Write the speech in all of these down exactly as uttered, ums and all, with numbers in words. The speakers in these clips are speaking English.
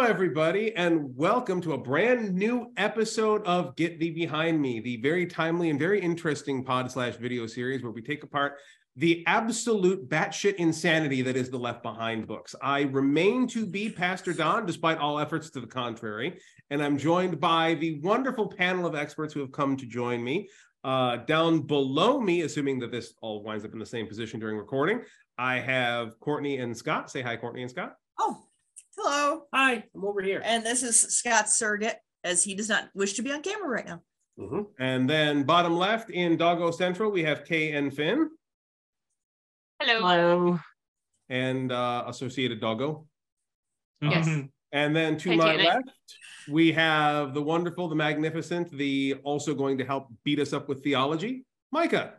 everybody, and welcome to a brand new episode of Get Thee Behind Me, the very timely and very interesting pod slash video series where we take apart the absolute batshit insanity that is the Left Behind books. I remain to be Pastor Don, despite all efforts to the contrary, and I'm joined by the wonderful panel of experts who have come to join me. Uh, down below me, assuming that this all winds up in the same position during recording, I have Courtney and Scott. Say hi, Courtney and Scott. Oh, hello. Hi, I'm over here. And this is Scott Surrogate, as he does not wish to be on camera right now. Mm-hmm. And then bottom left in Doggo Central, we have Kay and Finn. Hello. Hello. And uh, Associated Doggo. Yes. Mm-hmm. And then to Titanic. my left, we have the wonderful, the magnificent, the also going to help beat us up with theology, Micah.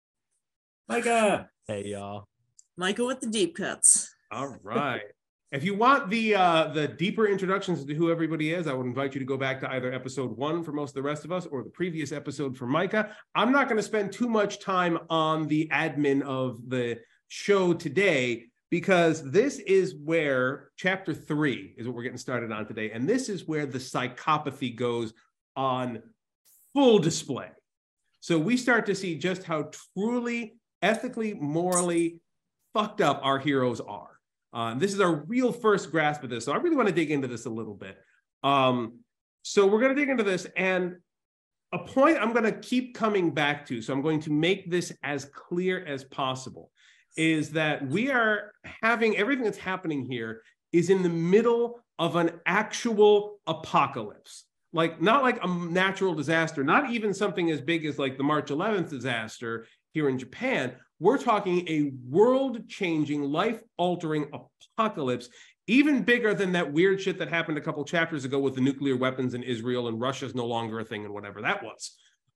Micah. Hey, y'all. Michael with the deep cuts. All right. If you want the uh, the deeper introductions to who everybody is, I would invite you to go back to either episode one for most of the rest of us or the previous episode for Micah. I'm not going to spend too much time on the admin of the show today because this is where chapter three is what we're getting started on today. And this is where the psychopathy goes on full display. So we start to see just how truly, ethically, morally fucked up our heroes are. Uh, this is our real first grasp of this. So I really want to dig into this a little bit. Um, so we're going to dig into this, and a point I'm going to keep coming back to, so I'm going to make this as clear as possible, is that we are having, everything that's happening here is in the middle of an actual apocalypse. Like, not like a natural disaster, not even something as big as like the March eleventh disaster here in Japan. We're talking a world-changing, life-altering apocalypse, even bigger than that weird shit that happened a couple chapters ago with the nuclear weapons in Israel and Russia's no longer a thing and whatever that was.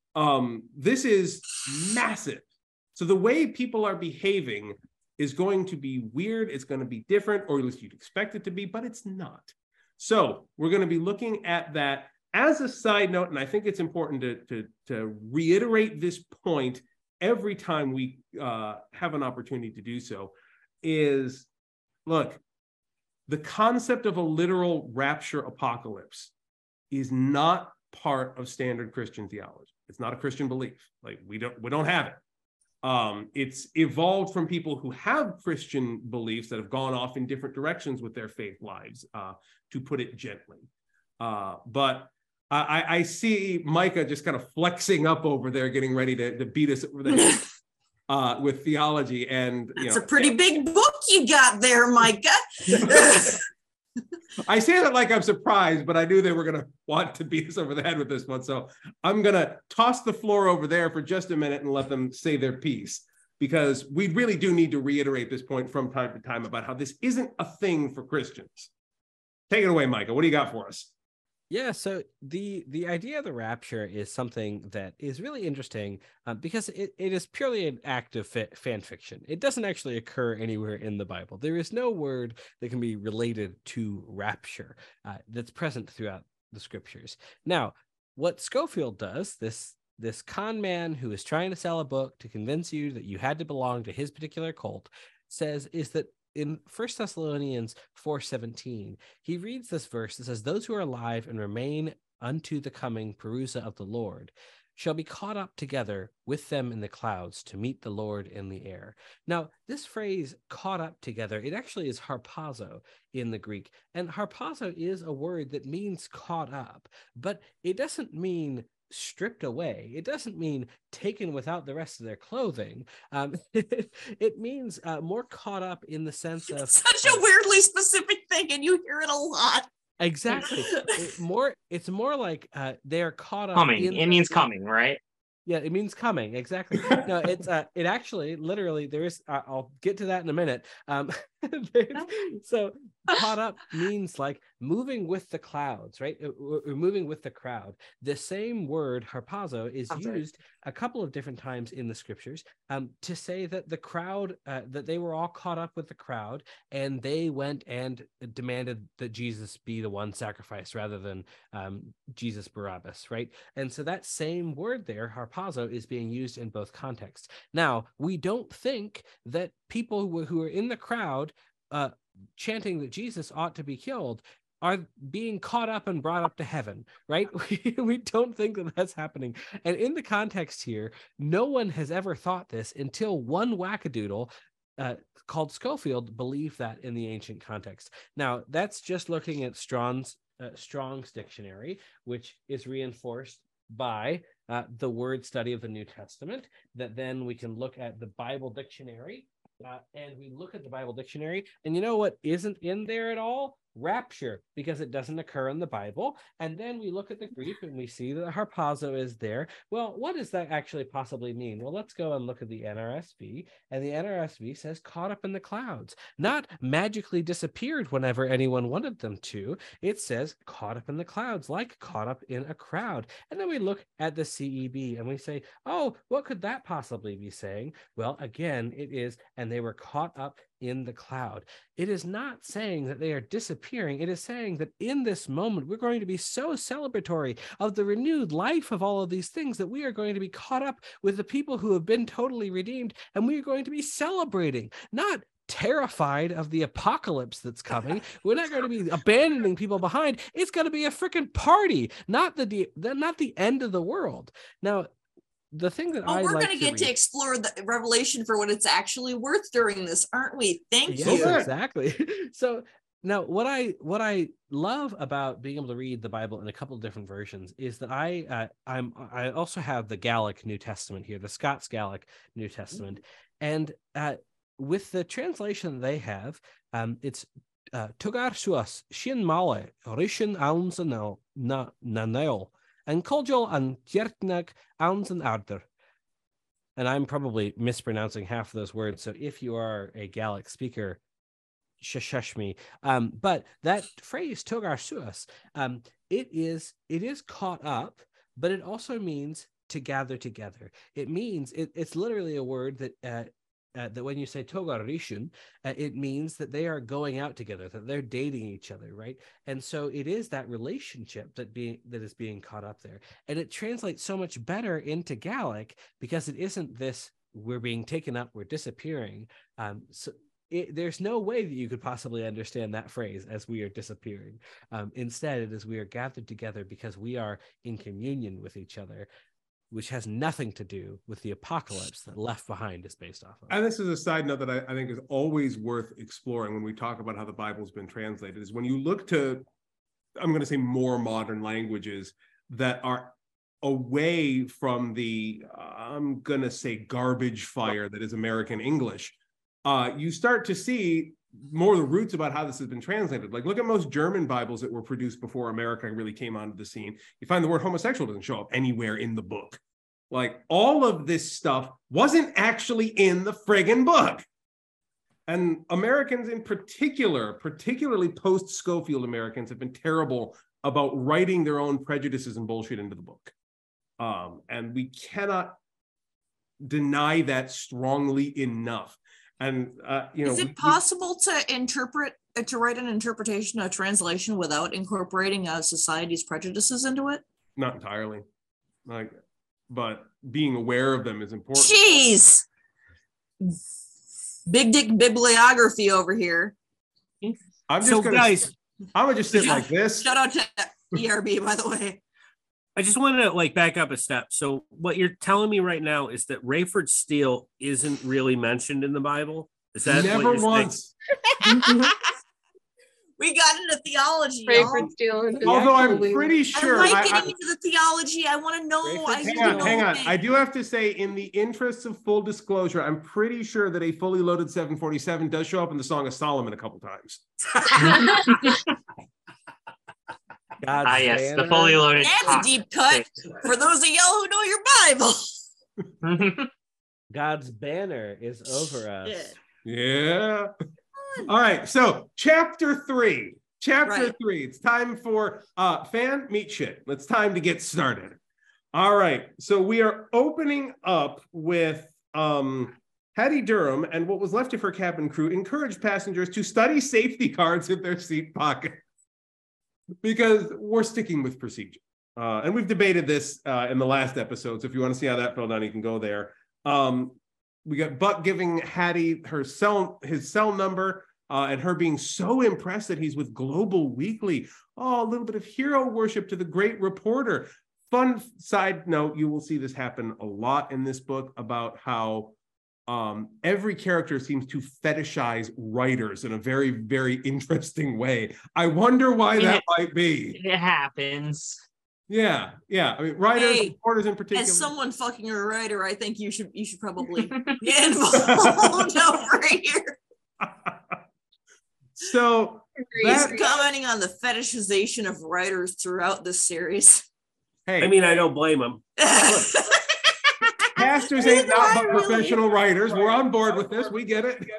Um, this is massive. So the way people are behaving is going to be weird. It's going to be different, or at least you'd expect it to be, but it's not. So we're going to be looking at that as a side note, and I think it's important to, to, to reiterate this point every time we uh, have an opportunity to do so, is, look, the concept of a literal rapture apocalypse is not part of standard Christian theology. It's not a Christian belief. Like, we don't, we don't have it. Um, it's evolved from people who have Christian beliefs that have gone off in different directions with their faith lives, uh, to put it gently. Uh, but I, I see Micah just kind of flexing up over there, getting ready to, to beat us over the head uh, with theology. And you It's know, a pretty big book you got there, Micah. I say that like I'm surprised, but I knew they were going to want to beat us over the head with this one. So I'm going to toss the floor over there for just a minute and let them say their piece, because we really do need to reiterate this point from time to time about how this isn't a thing for Christians. Take it away, Micah. What do you got for us? Yeah, so the the idea of the rapture is something that is really interesting um, because it, it is purely an act of fa- fan fiction. It doesn't actually occur anywhere in the Bible. There is no word that can be related to rapture uh, that's present throughout the scriptures. Now, what Scofield does, this this con man who is trying to sell a book to convince you that you had to belong to his particular cult, says is that in First Thessalonians four seventeen, he reads this verse that says, "Those who are alive and remain unto the coming Parousia of the Lord shall be caught up together with them in the clouds to meet the Lord in the air." Now, this phrase, caught up together, it actually is harpazo in the Greek. And harpazo is a word that means caught up, but it doesn't mean stripped away. It doesn't mean taken without the rest of their clothing. Um, it, it means uh, more caught up in the sense of Such a uh, weirdly specific thing, and you hear it a lot. exactly. it more, it's more like uh, they're caught up. Coming. In It the, means coming, right? Yeah, it means coming. Exactly. No, it's uh, it actually, literally, there is. Uh, I'll get to that in a minute. Um, so caught up means like moving with the clouds, right? Or moving with the crowd. The same word harpazo is Sounds used right. a couple of different times in the scriptures um, to say that the crowd, uh, that they were all caught up with the crowd, and they went and demanded that Jesus be the one sacrificed rather than um, Jesus Barabbas, right? And so that same word there, harpazo, is being used in both contexts. Now, we don't think that people who, who are in the crowd uh, chanting that Jesus ought to be killed are being caught up and brought up to heaven, right? We, we don't think that that's happening. And in the context here, no one has ever thought this until one wackadoodle uh, called Schofield believed that in the ancient context. Now, that's just looking at Strong's, uh, Strong's dictionary, which is reinforced by uh, the word study of the New Testament, that then we can look at the Bible dictionary, uh, and we look at the Bible dictionary, and you know what isn't in there at all? Rapture, because it doesn't occur in the Bible. And then we look at the Greek and we see that harpazo is there. Well, what does that actually possibly mean? Well, let's go and look at the N R S V, and the N R S V says caught up in the clouds, not magically disappeared whenever anyone wanted them to. It says caught up in the clouds, like caught up in a crowd. And then we look at the C E B and we say, oh, what could that possibly be saying? Well, again, it is, and they were caught up in the cloud. It is not saying that they are disappearing. It is saying that in this moment, we're going to be so celebratory of the renewed life of all of these things that we are going to be caught up with the people who have been totally redeemed, and we are going to be celebrating, not terrified of the apocalypse that's coming. We're not going to be abandoning people behind. It's going to be a freaking party, not the, the not the end of the world. Now, the thing that oh, I we're like going to to get read, to explore the Revelation for what it's actually worth during this, aren't we? Thank yes, you. exactly. So now, what I what I love about being able to read the Bible in a couple of different versions is that I uh, I'm I also have the Gallic New Testament here, the Scots Gallic New Testament, and uh, with the translation they have, um, it's uh, Tugar suas shin male rishin ounds na na nail. And Koljol and Tjertnak ounds and arder. And I'm probably mispronouncing half of those words. So if you are a Gallic speaker, shush me. Um, but that phrase togar suas, um, it is it is caught up, but it also means to gather together. It means it, it's literally a word that uh, uh, that when you say togar rishun, uh, it means that they are going out together, that they're dating each other, right? And so it is that relationship that being that is being caught up there, and it translates so much better into Gallic because it isn't this we're being taken up, we're disappearing. Um, so it, there's no way that you could possibly understand that phrase as we are disappearing. Um, instead, it is we are gathered together because we are in communion with each other, which has nothing to do with the apocalypse that Left Behind is based off of. And this is a side note that I, I think is always worth exploring when we talk about how the Bible's been translated, is when you look to, I'm going to say more modern languages that are away from the, uh, I'm going to say garbage fire that is American English, uh, you start to see more of the roots about how this has been translated. Like, look at most German Bibles that were produced before America really came onto the scene. You find the word homosexual doesn't show up anywhere in the book. Like, all of this stuff wasn't actually in the friggin' book. And Americans in particular, particularly post-Schofield Americans, have been terrible about writing their own prejudices and bullshit into the book. Um, and we cannot deny that strongly enough. And, uh, you know, is it we, possible to interpret, uh, to write an interpretation, a translation without incorporating uh, society's prejudices into it? Not entirely. Like, but being aware of them is important. Jeez. Big dick bibliography over here. I'm just So gonna, guys, I'm gonna just sit like this. Shout out to E R B, by the way. I just want to like back up a step. So what you're telling me right now is that Rayford Steele isn't really mentioned in the Bible? Is that Never what you're once. We got into theology, y'all. Rayford Steele. and- Although I'm actually- pretty I sure. like I- getting I- into the theology. I want to know. Rayford- I hang need Hang to on, know hang on. things. I do have to say, in the interests of full disclosure, I'm pretty sure that a fully loaded seven forty-seven does show up in the Song of Solomon a couple times. God's Ah, yes, the banner. fully loaded. That's a deep cut for those of y'all who know your Bible. God's banner is over us. Yeah. Yeah. All right. So chapter three. Chapter Right. three. It's time for uh fan meet shit. It's time to get started. All right. So we are opening up with um Hattie Durham and what was left of her cabin crew encouraged passengers to study safety cards in their seat pocket. Because we're sticking with procedure. Uh, and we've debated this uh, in the last episode. So if you want to see how that fell down, you can go there. Um, we got Buck giving Hattie her cell, his cell number. uh, and her being so impressed that he's with Global Weekly. Oh, a little bit of hero worship to the great reporter. Fun side note, you will see this happen a lot in this book about how um, every character seems to fetishize writers in a very, very interesting way. I wonder why Yeah. that might be. It happens. Yeah, yeah. I mean, writers, Hey, reporters in particular. As someone fucking a writer, I think you should you should probably get involved over here. So He's that, commenting on the fetishization of writers throughout this series. hey, I mean, I don't blame him. pastors ain't not but Really? professional writers. We're on board with this. We get it.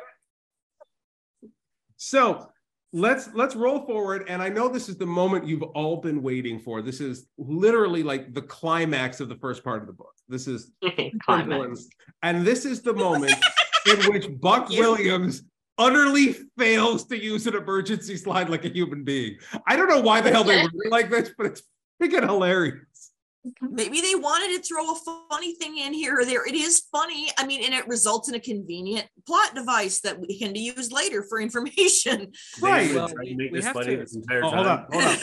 So let's let's roll forward. And I know this is the moment you've all been waiting for. This is literally like the climax of the first part of the book. This is Climax. and this is the moment in which Buck Yeah. Williams utterly fails to use an emergency slide like a human being. I don't know why the hell they were like this, but it's freaking hilarious. Maybe they wanted to throw a funny thing in here or there. It is funny. I mean, and it results in a convenient plot device that we can be used later for information. Right. They Well, tried to we- make we this have funny to- this entire Oh, hold time. on, hold on.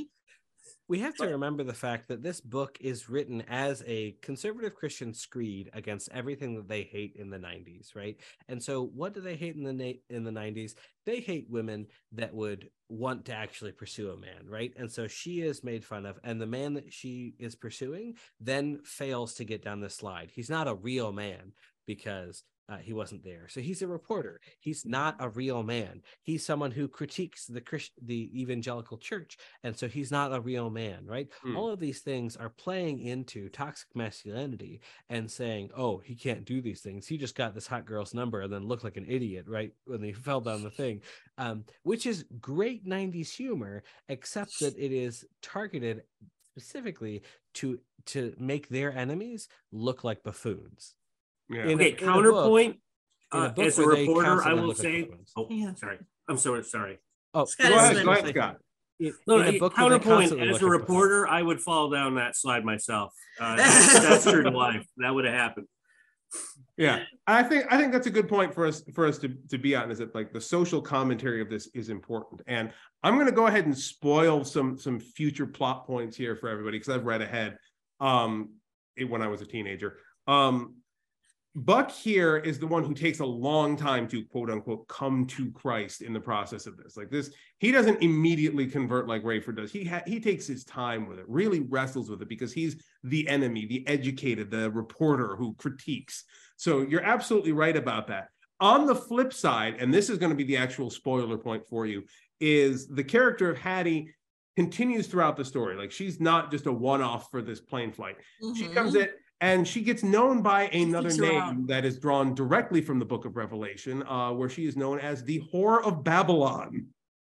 We have to remember the fact that this book is written as a conservative Christian screed against everything that they hate in the nineties, right? And so what do they hate in the na- in the nineties? They hate women that would want to actually pursue a man, right? And so she is made fun of, and the man that she is pursuing then fails to get down the slide. He's not a real man because uh, he wasn't there. So he's a reporter. He's not a real man. He's someone who critiques the Christ- the evangelical church, and so he's not a real man, right? Hmm. All of these things are playing into toxic masculinity and saying, oh, he can't do these things. He just got this hot girl's number and then looked like an idiot, right? When he fell down the thing, um, which is great nineties humor, except that it is targeted specifically to to make their enemies look like buffoons. Yeah. In a- Okay, in a counterpoint. in a Uh, book as a where they reporter, I constantly will look like say. buffoons. Oh, Yeah. sorry. I'm sorry. Sorry. Scott Oh, Go is ahead, an- go ahead, Scott. in- No, in a no, book where they counterpoint. constantly As look a like buffoons. reporter, I would fall down that slide myself. Uh, that's true to life. That would have happened. Yeah, I think I think that's a good point for us for us to, to be on, is that like the social commentary of this is important. And I'm going to go ahead and spoil some some future plot points here for everybody because I've read ahead um, it, when I was a teenager. Um, Buck here is the one who takes a long time to quote unquote come to Christ in the process of this. Like this, he doesn't immediately convert like Rayford does. He ha- he takes his time with it, really wrestles with it because he's the enemy, the educated, the reporter who critiques. So you're absolutely right about that. On the flip side, and this is going to be the actual spoiler point for you, is the character of Hattie continues throughout the story. Like she's not just a one-off for this plane flight. She Mhm. comes in and she gets known by another Sneaks name around. that is drawn directly from the book of Revelation, uh, where she is known as the Whore of Babylon.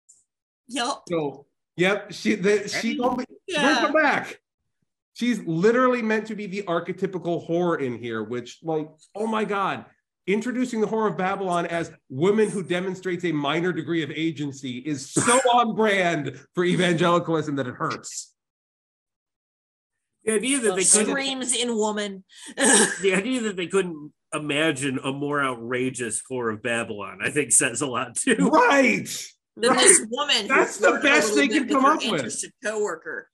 Yep. So, yep, she the, she only Yeah. come back. She's literally meant to be the archetypical whore in here, which, like, oh my God, introducing the Whore of Babylon as women who demonstrates a minor degree of agency is so on brand for evangelicalism that it hurts. The idea that they couldn't. Screams in woman. The idea that they couldn't imagine a more outrageous whore of Babylon, I think, says a lot too. Right. Then right. this woman. who That's the flirted a best little they bit could come her up with. interested coworker.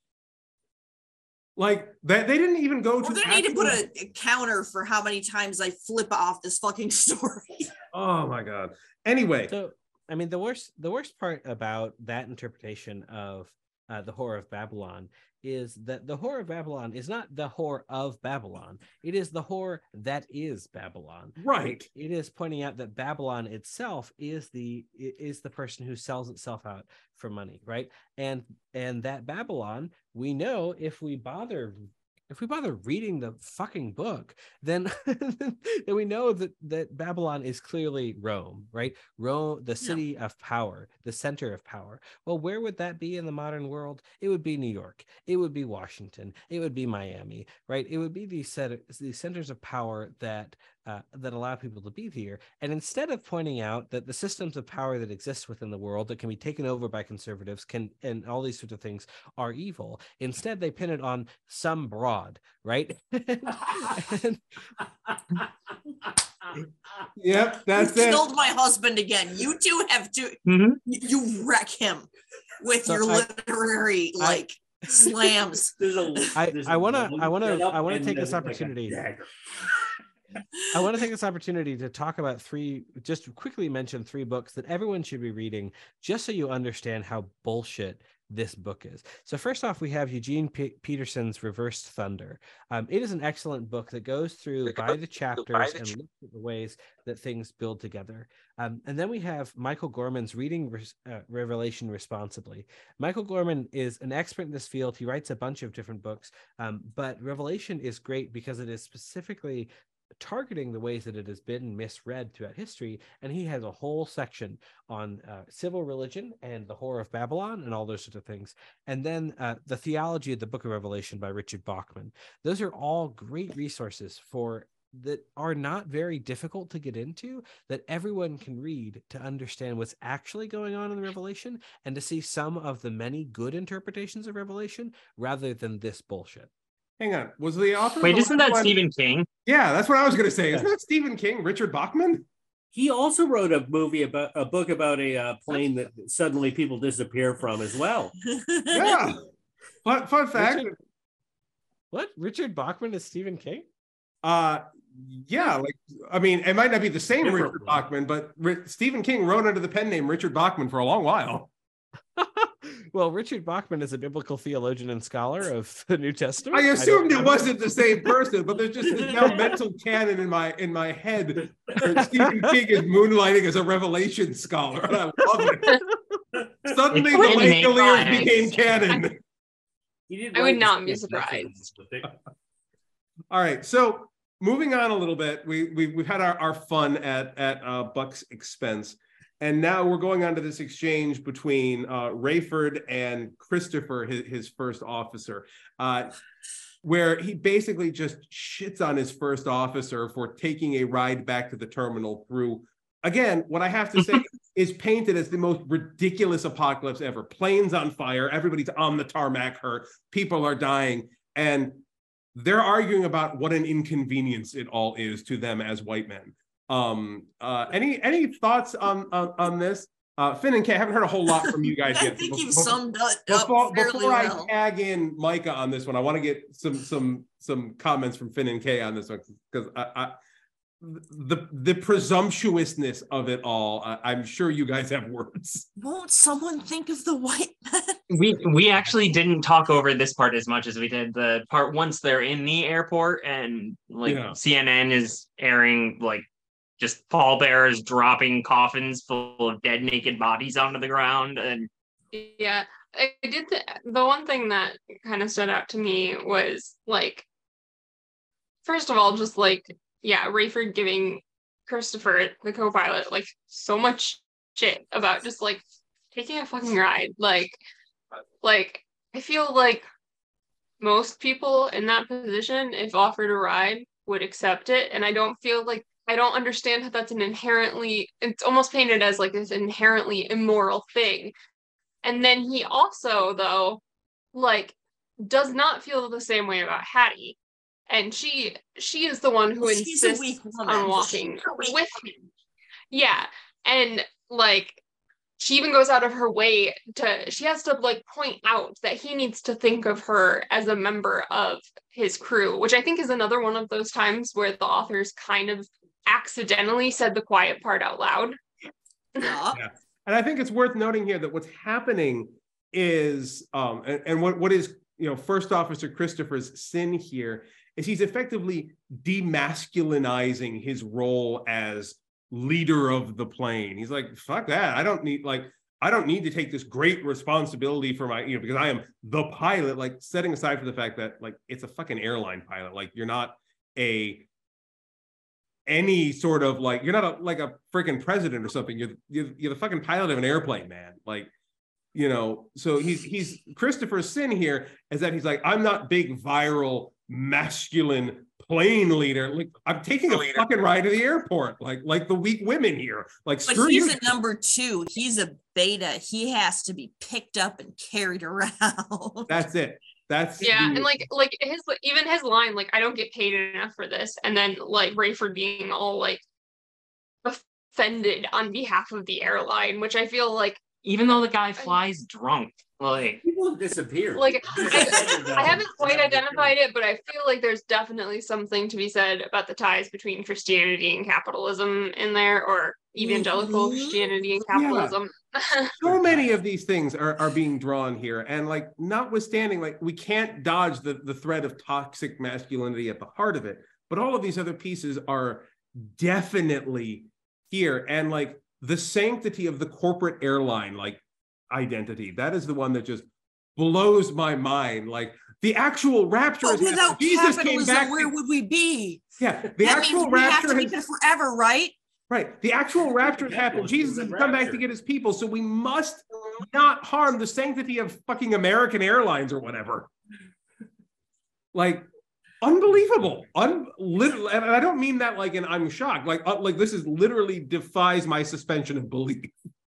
Like that, they didn't even go to. We're gonna need to actual- put a, a counter for how many times I flip off this fucking story. Oh my God. Anyway, So, I mean, the worst the worst part about that interpretation of uh, the Whore of Babylon is that the Whore of Babylon is not the whore of Babylon. It is the whore that is Babylon. right. It, it is pointing out that Babylon itself is the is the person who sells itself out for money, right? And and that Babylon, we know if we bother if we bother reading the fucking book, then then we know that that Babylon is clearly Rome, right? Rome, the city of power, the center of power. Well, where would that be in the modern world? It would be New York. It would be Washington. It would be Miami, right? It would be these set these centers of power that uh, that allow people to be here. And instead of pointing out that the systems of power that exist within the world that can be taken over by conservatives can and all these sorts of things are evil, instead they pin it on some broad, right? and, Yep, that's you it. killed my husband again. You two have to. Mhm. You, you wreck him with So your I- literary I- like slams. There's a, I- there's I a wanna- long I wanna- setup I wanna and take then this like a opportunity. dagger. I want to take this opportunity to talk about three, just quickly mention three books that everyone should be reading, just so you understand how bullshit this book is. So first off, we have Eugene P- Peterson's Reversed Thunder. Um, it is an excellent book that goes through by the chapters and looks at the ways that things build together. Um, and then we have Michael Gorman's Reading Res- uh, Revelation Responsibly. Michael Gorman is an expert in this field. He writes a bunch of different books, um, but Revelation is great because it is specifically targeting the ways that it has been misread throughout history, and he has a whole section on uh, civil religion and the Whore of Babylon and all those sorts of things. And then uh, the theology of the Book of Revelation by Richard Bachman. Those are all great resources for that are not very difficult to get into, that everyone can read to understand what's actually going on in the Revelation and to see some of the many good interpretations of Revelation rather than this bullshit. Hang on. Was the author? Wait, the isn't last that one- Stephen King? Yeah, that's what I was going to say. Isn't that Stephen King, Richard Bachman? He also wrote a movie about a book about a uh, plane that suddenly people disappear from as well. Yeah. Fun, fun fact. Richard, what? Richard Bachman is Stephen King? Uh, yeah, like I mean, it might not be the same Different Richard one. Bachman, but Ri- Stephen King wrote under the pen name Richard Bachman for a long while. Well, Richard Bachman is a biblical theologian and scholar of the New Testament. I assumed don't it know. wasn't the same person, but there's just this now mental canon in my in my head where Stephen King is moonlighting as a Revelation scholar. And I love it. Suddenly, It's the pretty Langoliers nice. became canon. He didn't I would write not the be script, that's surprised. what it was. All right, so moving on a little bit, we, we we've had our, our fun at at uh, Buck's expense, and now we're going on to this exchange between uh, Rayford and Christopher, his, his first officer, uh, where he basically just shits on his first officer for taking a ride back to the terminal through. Again, what I have to say is painted as the most ridiculous apocalypse ever. Planes on fire, everybody's on the tarmac hurt, people are dying, and they're arguing about what an inconvenience it all is to them as white men. Um, uh, any any thoughts on on, on this? Uh, Finn and Kay, I haven't heard a whole lot from you guys I yet. think Bef- you've bef- summed up Before, fairly before I well. tag in Micah on this one, I want to get some some some comments from Finn and Kay on this one, because I, I the the presumptuousness of it all. I, I'm sure you guys have words. Won't someone think of the white man? We we actually didn't talk over this part as much as we did the part once they're in the airport and like Yeah. C N N is airing like just pallbearers dropping coffins full of dead naked bodies onto the ground. And Yeah, I did the the one thing that kind of stood out to me was like, first of all, just like, yeah, Rayford giving Christopher, the co-pilot, like so much shit about just like taking a fucking ride. Like, like I feel like most people in that position, if offered a ride, would accept it. And I don't feel like I don't understand how that's an inherently, it's almost painted as like this inherently immoral thing. And then he also, though, like, does not feel the same way about Hattie. And she she is the one who She's a insists weak woman. on walking She's a weak with him. Yeah. And like she even goes out of her way to she has to like point out that he needs to think of her as a member of his crew, which I think is another one of those times where the authors kind of accidentally said the quiet part out loud. Yeah. Yeah. And I think it's worth noting here that what's happening is, um, and, and what, what is, you know, First Officer Christopher's sin here is he's effectively demasculinizing his role as leader of the plane. He's like, fuck that. I don't need, like, I don't need to take this great responsibility for my, you know, because I am the pilot, like setting aside for the fact that like, it's a fucking airline pilot. Like you're not a, any sort of like, you're not a, like a freaking president or something. You're, you're, you're the fucking pilot of an airplane, man. Like, you know, so he's, he's Christopher's sin here is that he's like, I'm not big, viral, masculine plane leader. Like I'm taking a fucking ride to the airport. Like, like the weak women here. Like, But screw he's you. a number two. He's a beta. He has to be picked up and carried around. That's it. That's Yeah, the- and like like his even his line, like, I don't get paid enough for this. And then like Rayford being all like, offended on behalf of the airline, which I feel like, Even though the guy flies drunk, like People have disappeared. like I, I haven't quite identified it, but I feel like there's definitely something to be said about the ties between Christianity and capitalism in there, or evangelical Mhm. Christianity and capitalism. So many of these things are, are being drawn here. And like, notwithstanding, like we can't dodge the, the thread of toxic masculinity at the heart of it, but all of these other pieces are definitely here. And like the sanctity of the corporate airline, like identity, that is the one that just blows my mind. Like the actual rapture But is without Jesus came capitalism, back. where to- would we be? yeah, the That means actual we have rapture to be has here forever, right? right. The actual rapture has happened. Jesus has come back to get his people. So we must not harm the sanctity of fucking American Airlines or whatever. Like, unbelievable. Un- lit- and I don't mean that like, and I'm shocked. Like, uh, like this is literally defies my suspension of belief.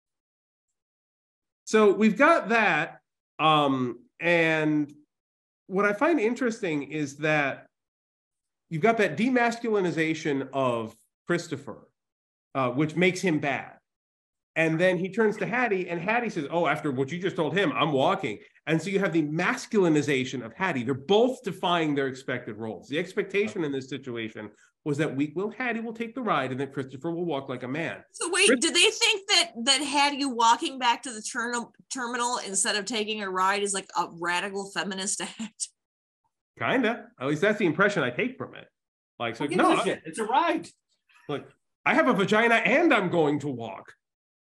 So we've got that. Um, and what I find interesting is that you've got that demasculinization of Christopher, uh, which makes him bad. And then he turns to Hattie, and Hattie says, oh, after what you just told him, I'm walking. And so you have the masculinization of Hattie. They're both defying their expected roles. The expectation in this situation was that Weak Will Hattie will take the ride and that Christopher will walk like a man. So wait, do they think that that had you walking back to the terminal terminal instead of taking a ride is like a radical feminist act? Kinda. At least that's the impression I take from it. Like, so, Who gives no, a I- shit? It's a ride. like, I have a vagina and I'm going to walk.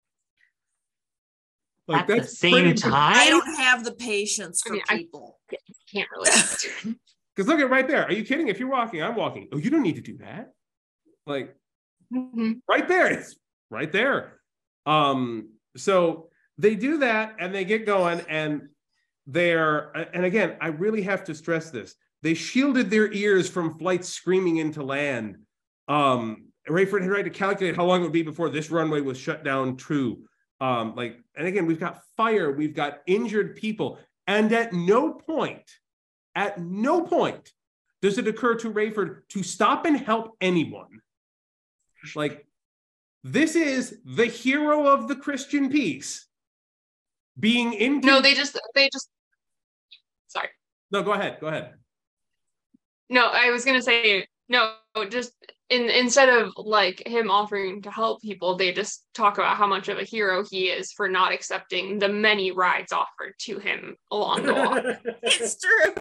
Like, at the that's same pretty- I time. don't have the patience I for mean, I- people. Can't really. Because look at right there. Are you kidding? If you're walking, I'm walking. Oh, you don't need to do that. Like, Mhm. right there. It's right there. Um, so they do that and they get going, and they're, and again, I really have to stress this. They shielded their ears from flights screaming into land. Um, Rayford had tried to calculate how long it would be before this runway was shut down true. Um, like, and again, we've got fire, we've got injured people, and at no point, at no point does it occur to Rayford to stop and help anyone. Like, this is the hero of the Christian peace being in. No, they just they just sorry. No, go ahead. Go ahead. No, I was gonna say no, just in instead of like him offering to help people, they just talk about how much of a hero he is for not accepting the many rides offered to him along the walk. It's true.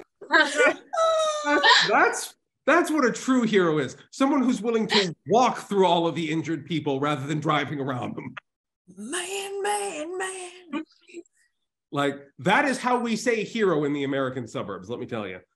That's that's what a true hero is. Someone who's willing to walk through all of the injured people rather than driving around them. Man, man, man. Like, that is how we say hero in the American suburbs, let me tell you.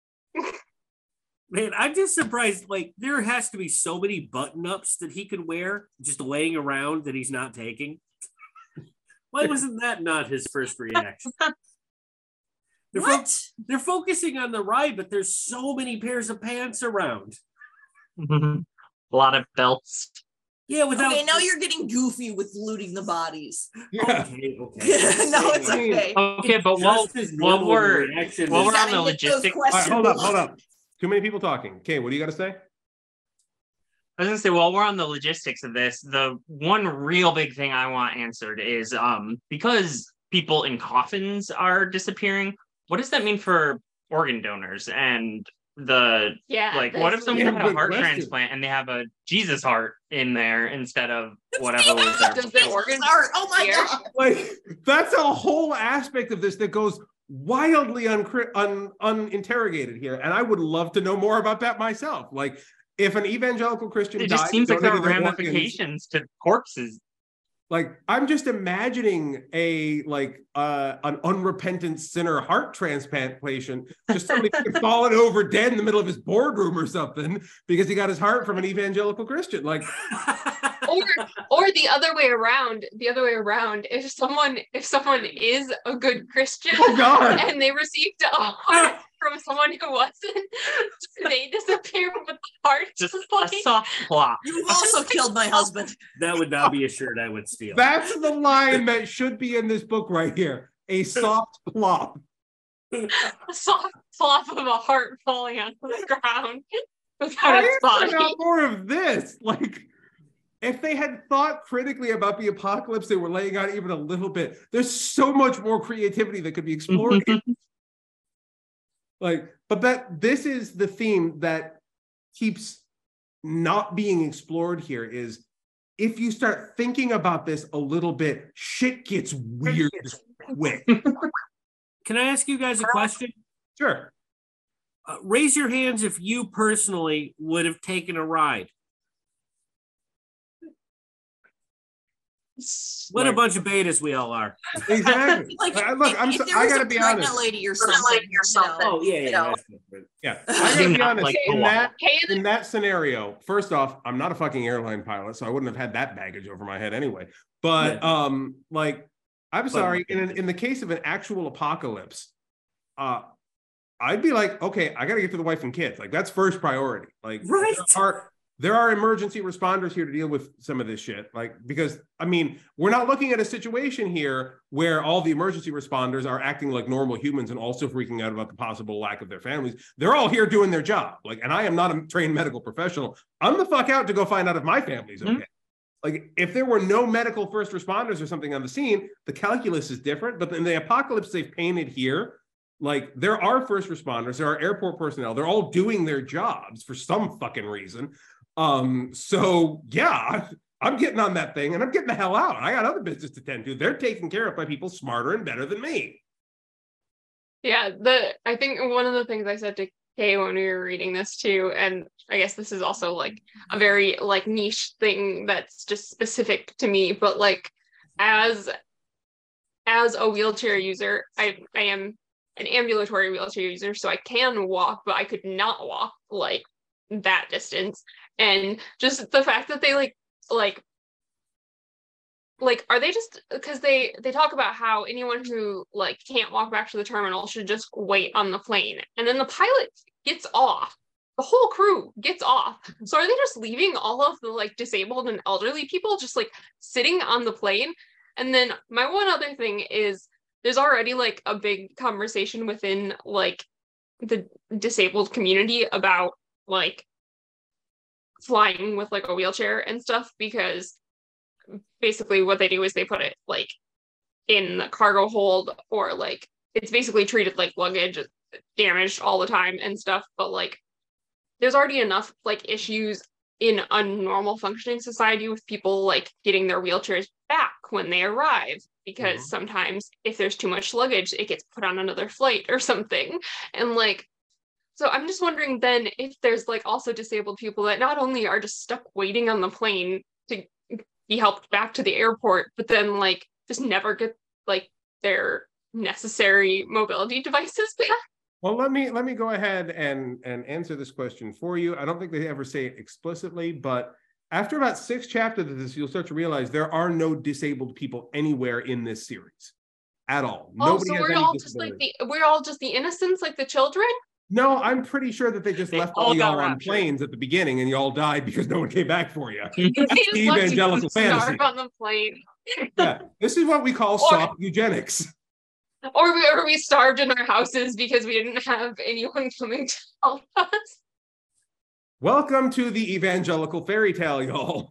Man, I'm just surprised. Like, there has to be so many button-ups that he could wear just laying around that he's not taking. Why wasn't that not his first reaction? They're, fo- What? they're focusing on the ride, but there's so many pairs of pants around. A lot of belts. Yeah, without. Okay, now you're getting goofy with looting the bodies. Yeah. Okay, okay. No, it's I mean, okay. Okay, but while, Just as while normal we're reaction while as- we're You on the gotta get those logistics, All right, hold up, questions. hold up. Too many people talking. Okay, what do you got to say? I was gonna say, while we're on the logistics of this, the one real big thing I want answered is um because people in coffins are disappearing, what does that mean for organ donors? And the Yeah. like, what if that's someone Yeah, had a good heart question. transplant and they have a Jesus heart in there instead of whatever was there? Does their organs Sorry. Oh my disappear? god. Like, that's a whole aspect of this that goes wildly un, un uninterrogated here, and I would love to know more about that myself. Like, if an evangelical Christian It died just seems and like there are donated their organs, ramifications to corpses. like, I'm just imagining a like uh, an unrepentant sinner heart transplant patient just suddenly falling over dead in the middle of his boardroom or something because he got his heart from an evangelical Christian. Like, or or the other way around the other way around if someone if someone is a good Christian oh god, and they received a heart from someone who wasn't, they disappear with the heart Just just a like soft plot. You've also killed my husband. that would not be a shirt I would steal. that's the line that should be in this book right here. A soft plop. a soft flop of a heart falling onto the ground without I its want body. more of this. Like, if they had thought critically about the apocalypse they were laying out even a little bit, there's so much more creativity that could be explored. Like, but that this is the theme that keeps not being explored here is if you start thinking about this a little bit, shit gets weird quick. Can I ask you guys a question? Sure. Uh, raise your hands if you personally would have taken a ride. What a bunch of betas we all are. Exactly. Like, Like, look, if, I'm if so, there I was gotta a be pregnant honest. lady or something, you know, Oh, yeah, yeah. you know. that's different. Yeah, I gotta be Not honest. like in a that Can in that scenario, first off, I'm not a fucking airline pilot, so I wouldn't have had that baggage over my head anyway. But um, like, I'm sorry. In an, in the case of an actual apocalypse, uh, I'd be like, okay, I gotta get to the wife and kids. Like, that's first priority. Like, Right. there are there are emergency responders here to deal with some of this shit. Like, because I mean, we're not looking at a situation here where all the emergency responders are acting like normal humans and also freaking out about the possible lack of their families. They're all here doing their job. Like, and I am not a trained medical professional. I'm the fuck out to go find out if my family's okay. Mm-hmm. Like, if there were no medical first responders or something on the scene, the calculus is different. But in the apocalypse they've painted here, like, there are first responders, there are airport personnel, they're all doing their jobs for some fucking reason. Um, so yeah, I'm getting on that thing and I'm getting the hell out. I got other business to tend to. They're taken care of by people smarter and better than me. Yeah, the I think one of the things I said to Kay when we were reading this too, and I guess this is also like a very like niche thing that's just specific to me, but like as as a wheelchair user, I I am an ambulatory wheelchair user, so I can walk, but I could not walk like that distance. And just the fact that they like like like are they just because they they talk about how anyone who like can't walk back to the terminal should just wait on the plane, and then the pilot gets off, the whole crew gets off, so are they just leaving all of the like disabled and elderly people just like sitting on the plane? And then my one other thing is there's already like a big conversation within like the disabled community about like flying with like a wheelchair and stuff, because basically what they do is they put it like in the cargo hold, or like it's basically treated like luggage, damaged all the time and stuff. But like there's already enough like issues in a normal functioning society with people like getting their wheelchairs back when they arrive, because mm-hmm. sometimes if there's too much luggage, it gets put on another flight or something. And like, so I'm just wondering then if there's like also disabled people that not only are just stuck waiting on the plane to be helped back to the airport, but then like just never get like their necessary mobility devices back. Well, let me let me go ahead and and answer this question for you. I don't think they ever say it explicitly, but after about six chapters of this, you'll start to realize there are no disabled people anywhere in this series at all. Oh, Nobody so has we're any all just like the we're all just the innocents, like the children? No, I'm pretty sure that they just They left all all got y'all on raptured. planes at the beginning and you all died because no one came back for you. They just left you Evangelical fantasy. starve on the plane. Yeah, this is what we call Or- soft eugenics. Or we, or we starved in our houses because we didn't have anyone coming to help us. Welcome to the evangelical fairy tale, y'all.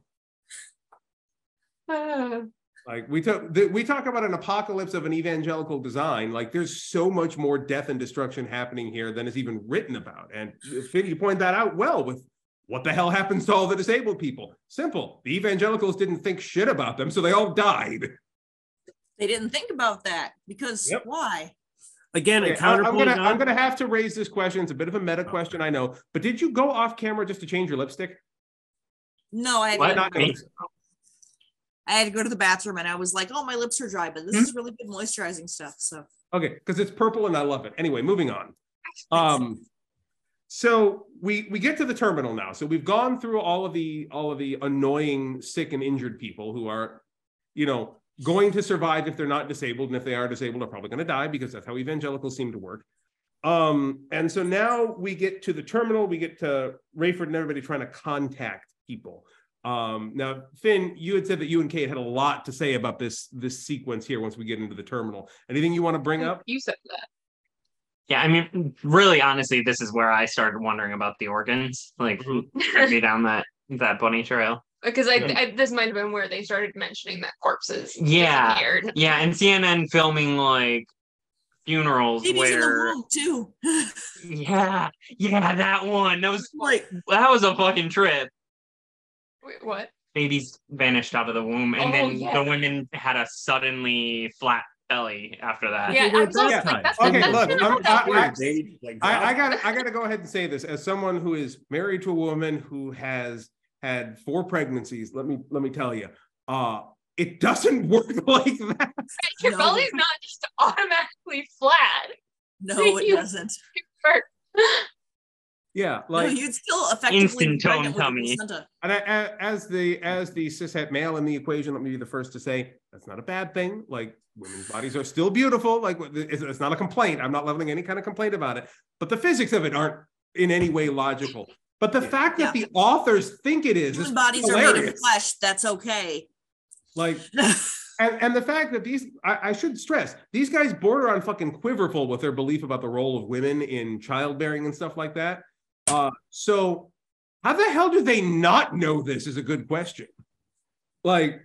Uh, Like we talk, the, we talk about an apocalypse of an evangelical design. Like there's so much more death and destruction happening here than is even written about. And Finn, you point that out well with what the hell happens to all the disabled people. Simple. The evangelicals didn't think shit about them, so they all died. They didn't think about that because Yep. why? Again, Okay, a I- I'm counterpoint. gonna I'm gonna have to raise this question. It's a bit of a meta question, I know. But did you go off camera just to change your lipstick? No, I had, What? to, Not Me? notice. I had to go to the bathroom and I was like, oh, my lips are dry, but this is really good moisturizing stuff. So Okay, because it's purple and I love it. Anyway, moving on. Um, so we we get to the terminal now. So we've gone through all of the all of the annoying, sick and injured people who are, you know, going to survive if they're not disabled, and if they are disabled, are probably going to die because that's how evangelicals seem to work. Um, and so now we get to the terminal. We get to Rayford and everybody trying to contact people. Um, now, Finn, you had said that you and Kate had a lot to say about this this sequence here once we get into the terminal. Anything you want to bring up? you said that. Yeah, I mean, really, honestly, this is where I started wondering about the organs. Like, Mhm. took me down that that bunny trail. Because I, Yeah. I this might have been where they started mentioning that corpses Yeah. disappeared. Yeah, and C N N filming like funerals Baby's in the where womb too. yeah, yeah, that one. That was Like, that was a fucking trip. Wait, what? Babies vanished out of the womb, and Oh, then yeah. the women had a suddenly flat belly after that. Yeah, we're I was also baptized. like, that's, Okay, that's look, kind of I'm- how that I- works. They, like, I, I dropped- gotta I gotta go ahead and say this as someone who is married to a woman who has had four pregnancies. Let me let me tell you, uh, it doesn't work like that. Your No. belly's not just automatically flat. no, it You- doesn't. Yeah, No, like you'd still effectively be Instant tone pregnant with a tummy. placenta. and I, a- as the as the cishet male in the equation, let me be the first to say that's not a bad thing. Like women's bodies are still beautiful. Like it's, it's not a complaint. I'm not leveling any kind of complaint about it. But the physics of it aren't in any way logical. But the fact that Yeah. the authors think it is, is Human bodies are made of hilarious. flesh. That's okay. Like, and, and the fact that these, I, I should stress, these guys border on fucking quiverful with their belief about the role of women in childbearing and stuff like that. Uh, so how the hell do they not know this is a good question. Like,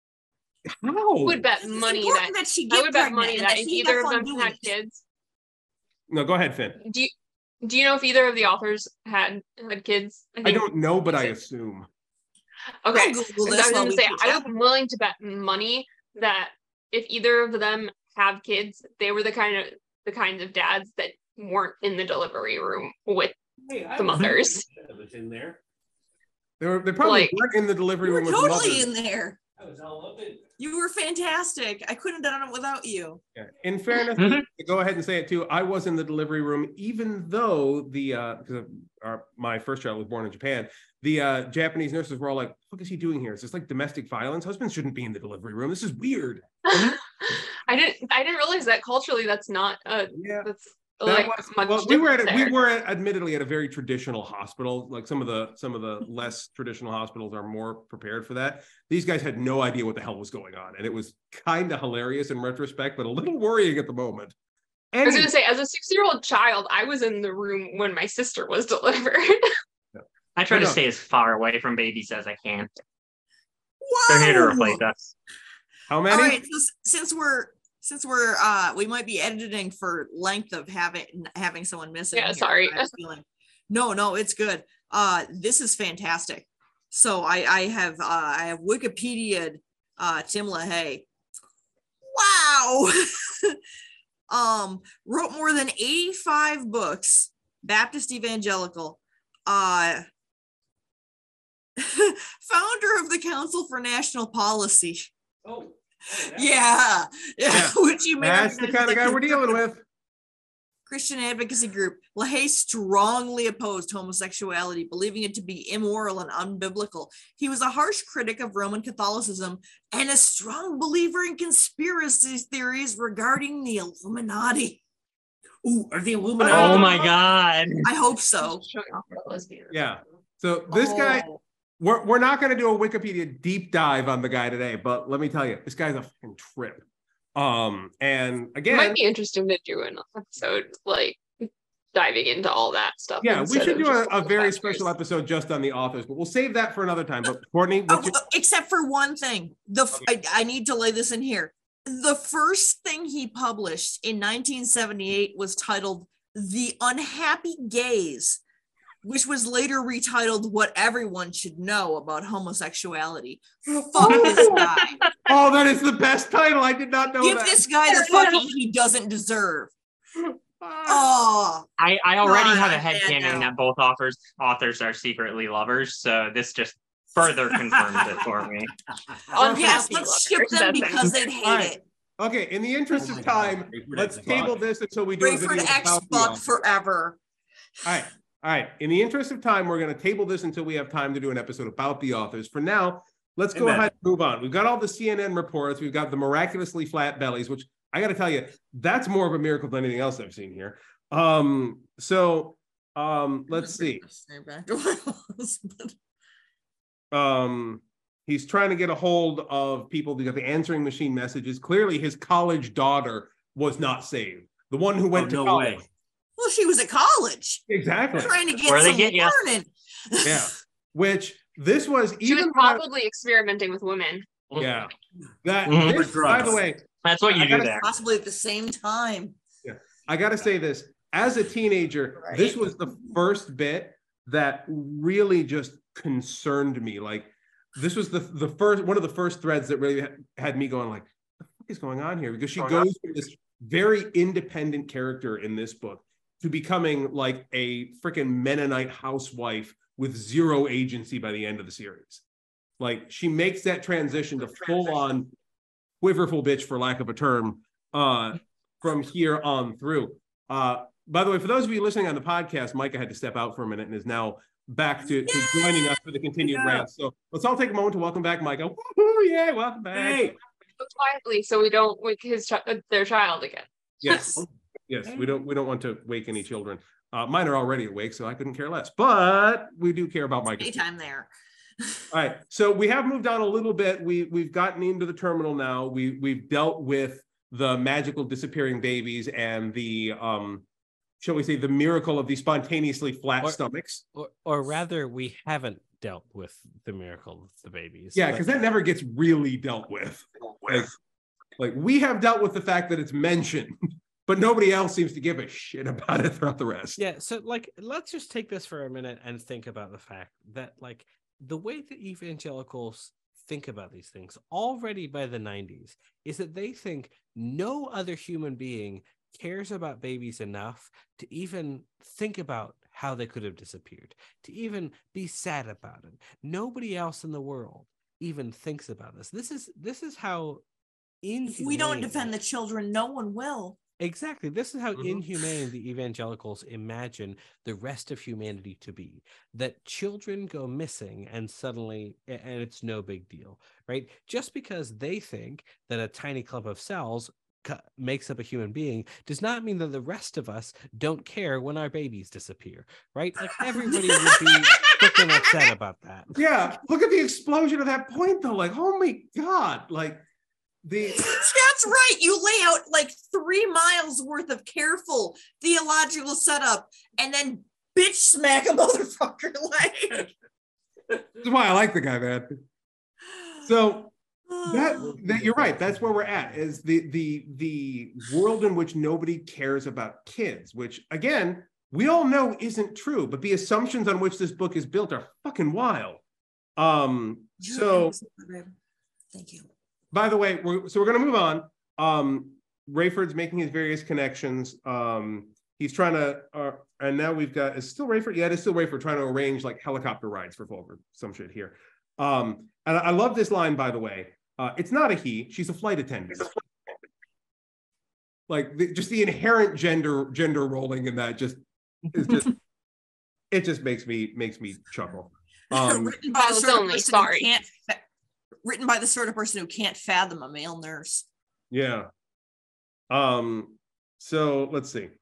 how? I would bet It's money important that, that she I get would bet pregnant money and that that if he either had of fun them doing had it. kids, No, go ahead, Finn. do you do you know if either of the authors had had kids? I think- don't know, but I assume. Okay. I'll Google Because this I was while gonna we say keep I chatting. am willing to bet money that if either of them have kids, they were the kind of the kinds of dads that weren't in the delivery room with Hey, I the was- mothers. I was in there. They were, they probably Like- weren't in the delivery You were room with totally the mothers. in there. I was all up in. You were fantastic. I couldn't have done it without you. Yeah. In fairness, Mhm. to go ahead and say it too. I was in the delivery room, even though the uh, because our my first child was born in Japan. The uh, Japanese nurses were all like, "What is he doing here? Is this like domestic violence? Husbands shouldn't be in the delivery room. This is weird." I didn't I didn't realize that culturally that's not uh Yeah. that's That like was- much well, we were at different a, we there. were at, admittedly at a very traditional hospital. Like some of the some of the less traditional hospitals are more prepared for that. These guys had no idea what the hell was going on, and it was kind of hilarious in retrospect, but a little worrying at the moment. I was Anyway, gonna say, as a six-year-old child, I was in the room when my sister was delivered. I try I to know. stay as far away from babies as I can. Whoa! They're here to replace us. how All many? right, so s- since we're since we're uh we might be editing for length of having having someone missing. Yeah, here, sorry. I have a feeling. No, no, it's good. Uh this is fantastic. So I I have uh I have Wikipedia uh Tim LaHaye. Wow. um wrote more than eighty-five books, Baptist evangelical. Uh founder of the Council for National Policy. Oh. Yeah, yeah, Yeah. which you may That's the recognize kind of as guy a we're dealing with. Christian advocacy group. LaHaye strongly opposed homosexuality, believing it to be immoral and unbiblical. He was a harsh critic of Roman Catholicism and a strong believer in conspiracy theories regarding the Illuminati. Ooh, are the Illuminati? Oh my god. I hope so. Showing off for a lesbian. Yeah. So this guy, Oh, we're, we're not going to do a Wikipedia deep dive on the guy today, but let me tell you, this guy's a fucking trip. Um, and It again, might be interesting to do an episode like diving into all that stuff. yeah, we instead should of do a, just a the very factors. special episode just on the authors, but we'll save that for another time. But Courtney, oh, what's your, except for one thing. The f- I, I need to lay this in here. The first thing he published in nineteen seventy-eight was titled "The Unhappy Gays," which was later retitled "What Everyone Should Know About Homosexuality." Fuck this guy. oh, that is the best title. I did not know Give that. this guy the fucking he doesn't deserve. Oh, I, I already God, have a I'm mad headcanon now. that both authors authors are secretly lovers, so this just further confirms it for me. Unhappy yes, let's skip lovers, them that's it. because they'd hate All right. it. Okay, in the interest Oh my of God. time, Rayford let's X table Buck. this until we do a Rayford video X about the Buck authors. forever. All right. All right. In the interest of time, we're going to table this until we have time to do an episode about the authors. For now, let's go Amen. ahead and move on. We've got all the C N N reports. We've got the miraculously flat bellies, which I got to tell you, that's more of a miracle than anything else I've seen here. Um, so um, let's see. Back to what it was, but- Um, he's trying to get a hold of people to get the answering machine messages. Clearly, his college daughter was not saved. The one who went Oh, to no college. way. Well, she was at college Exactly. trying to get Where they some get ya. learning. Yeah. Which this was She was even when I- probably experimenting with women. yeah. That Mhm. this, by the way, That's what you I do gotta- there. Possibly at the same time. I got to say this as a teenager, Right. this was the first bit that really just concerned me. Like, this was the the first one of the first threads that really had, had me going like, "What the fuck is going on here?" Because she goes from this very independent character in this book to becoming like a freaking Mennonite housewife with zero agency by the end of the series. Like, she makes that transition to full on quiverful bitch, for lack of a term, uh, from here on through. Uh, by the way, for those of you listening on the podcast, Micah had to step out for a minute and is now back to, to joining us for the continued Yeah. rant. So let's all take a moment to welcome back Micah. Woo-hoo, yeah, welcome back. Hey, Go quietly so we don't wake his chi- uh, their child again. Yes, yes, we don't we don't want to wake any children. Uh, mine are already awake, so I couldn't care less. But we do care about Micah. Anytime there. All right, so we have moved on a little bit. We we've gotten into the terminal now. We we've dealt with the magical disappearing babies and the um, shall we say, the miracle of the spontaneously flat Or- stomachs. Or, or rather, we haven't dealt with the miracle of the babies. Yeah, but- because that never gets really dealt with. Like, like we have dealt with the fact that it's mentioned, but nobody else seems to give a shit about it throughout the rest. Yeah, so like let's just take this for a minute and think about the fact that like the way that evangelicals think about these things already by the nineties is that they think no other human being cares about babies enough to even think about how they could have disappeared, to even be sad about it. Nobody else in the world even thinks about this. This is this is how If we don't inhumane- defend the children, no one will. Exactly. This is how Mhm. inhumane the evangelicals imagine the rest of humanity to be. That children go missing and suddenly, a- and it's no big deal, right? Just because they think that a tiny clump of cells co- makes up a human being does not mean that the rest of us don't care when our babies disappear, right? Like everybody would be freaking upset about that. Yeah, look at the explosion of that point though. Like, oh my God, like the That's right. You lay out like three miles worth of careful theological setup and then bitch smack a motherfucker. Like, this is why I like the guy, man. So that, that you're right. That's where we're at. Is the the the world in which nobody cares about kids, which again we all know isn't true, but the assumptions on which this book is built are fucking wild. Um. So, thank you. by the way, we're, so we're going to move on. Um, Rayford's making his various connections. Um, he's trying to, uh, and now we've got, is it still Rayford? Yeah, it is still Rayford trying to arrange like helicopter rides for Fulford, some shit here. Um, and I, I love this line, by the way. Uh, it's not a he, she's a flight attendant. Like the, just the inherent gender gender rolling in that just is just it just makes me makes me chuckle. Um, written by I the was sort of only person sorry. who can't fa- written by the sort of person who can't fathom a male nurse. Yeah. Um, so let's see.